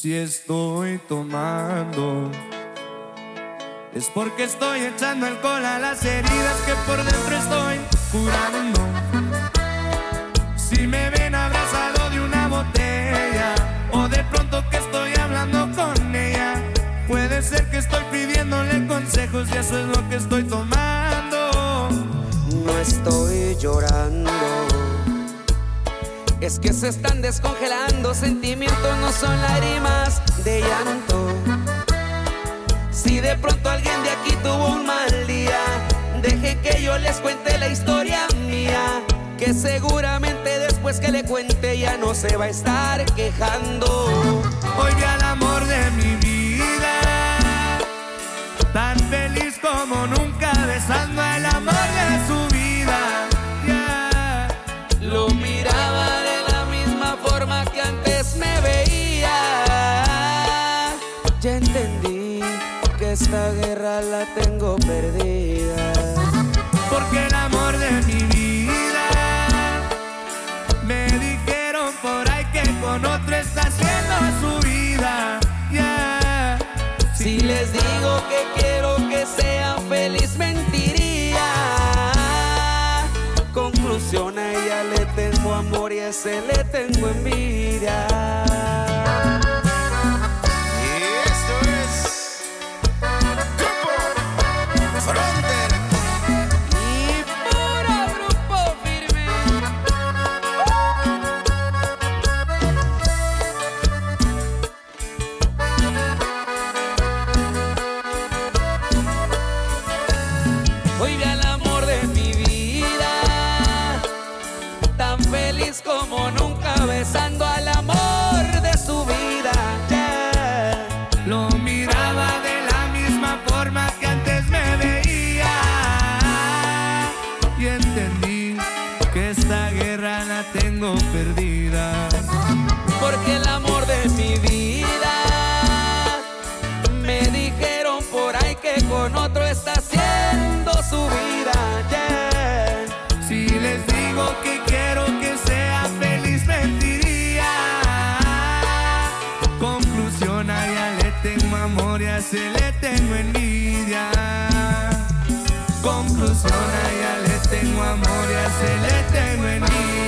Si estoy tomando, es porque estoy echando alcohol a las heridas que por dentro estoy curando. Si me ven abrazado de una botella, o de pronto que estoy hablando con ella, puede ser que estoy pidiéndole consejos y eso es lo que estoy tomando. No estoy llorando, es que se están descongelando. Sentimientos no son lágrimas de llanto. Si de pronto alguien de aquí tuvo un mal día, deje que yo les cuente la historia mía, que seguramente después que le cuente ya no se va a estar quejando. Hoy vi al amor de mi vida, tan feliz como nunca, besando al amor de su vida. Yeah. Lo miraba de la misma forma que antes me veía. Ya entendí que esta guerra la tengo perdida, porque el amor de mi vida, me dijeron por ahí que con otro está haciendo su vida. Yeah. Si les digo que quiero que sean feliz, mentiría. Conclusión, a ella le tengo amor y a ese le tengo envidia. Hoy vi al amor de mi vida, tan feliz como nunca, besando al amor de su vida. Yeah. Lo miraba de la misma forma que antes me veía, y entendí que esta guerra la tengo perdida. Porque el amor de mi vida, me dijeron por ahí que con otro está haciendo su vida. Yeah. Si les digo que quiero que sea feliz, mentiría. Conclusión, a ella le tengo amor y a ese le tengo envidia. Conclusión, a ella le tengo amor y a ese le tengo envidia.